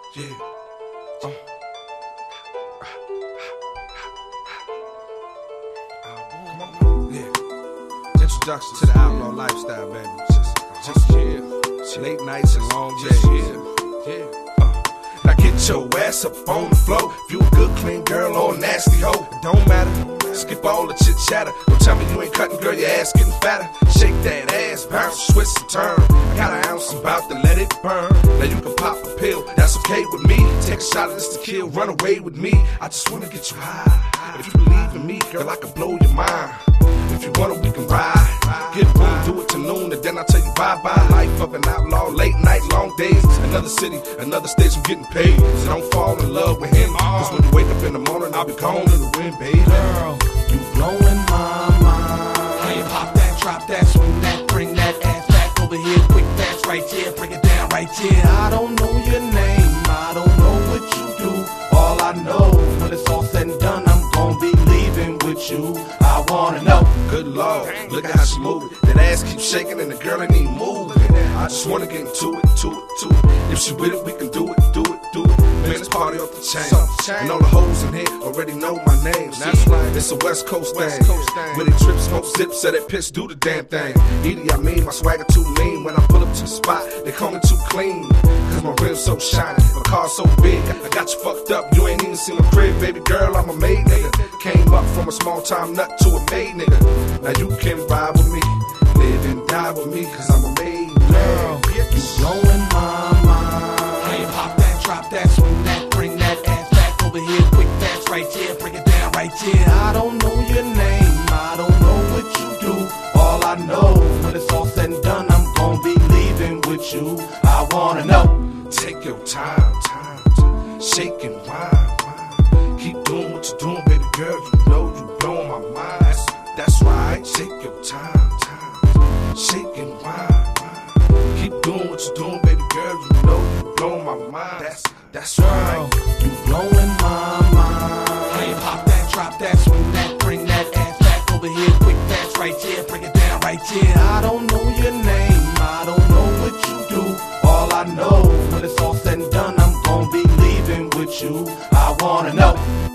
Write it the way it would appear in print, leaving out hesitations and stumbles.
Yeah. Come on. Yeah. Introduction to the outlaw lifestyle, baby. Just chill. Late nights and long days. Yeah. Now get your ass up on the floor. If you a good, clean girl or a nasty hoe, it don't matter. Skip all the chit chatter. Don't tell me you ain't cutting, girl, your ass getting fatter. Shake that ass, bounce, twist and turn. I got an ounce, I'm about to let it burn. Now you can pop a pill, that's okay with me. Take a shot of this to kill, run away with me. I just wanna get you high. If you believe in me, girl, I can blow your mind. If you want it, we can ride. Get boom, do it till noon, and then I tell you bye-bye. Life of an outlaw, late night, long days. Another city, another stage, I'm getting paid. So don't fall in love with him. Cause when you wake up in the morning, I'll be gone in the wind, baby. Girl, you blowing my mind. Hey, pop that, drop that, swing that, bring that ass back over here, quick fast right here, bring it down right here. I don't know your name, I don't know what you do. All I know, when it's all said and done, I'm gonna be leaving with you. I wanna know. Good Lord, look at how she moving. That ass keeps shaking and the girl ain't even moving. I just wanna get into it. If she with it, we can do it. Man, this party off the chain. And all the hoes in here already know my name. That's right, it's a West Coast thing. Where they trip, smoke, zip, set that piss, do the damn thing. Edie, I mean, my swagger too lean. When I pull up to the spot, they call me too clean. Cause my rims so shiny, my car so big. I got you fucked up, you ain't even seen my crib, baby girl, I'm a made nigga. Came up from a small time nut to a made nigga. Now you can ride with me, live and die with me, cause I'm a made girl. You blowing my mind. Hey, pop that, drop that, swing that, bring that ass back over here, quick fast right here, bring it down right here. I don't know your name, I don't know what you do. All I know, when it's all said and done, I'm gonna be leaving with you. I wanna know. Take your time, shake and wind. Keep doing what you're doing, baby girl. You know you blowing my mind. That's right. Take your time, shake and wind. Keep doing what you're doing, baby girl. You know you blowing my mind. That's right. You blowing my mind. Hey, pop that, drop that, swing that, bring that ass back over here, quick fast right here, bring it down right here. I don't know your name, I don't know what you do. All I know, when it's all said and done, I'm gonna be leaving with you. I wanna know.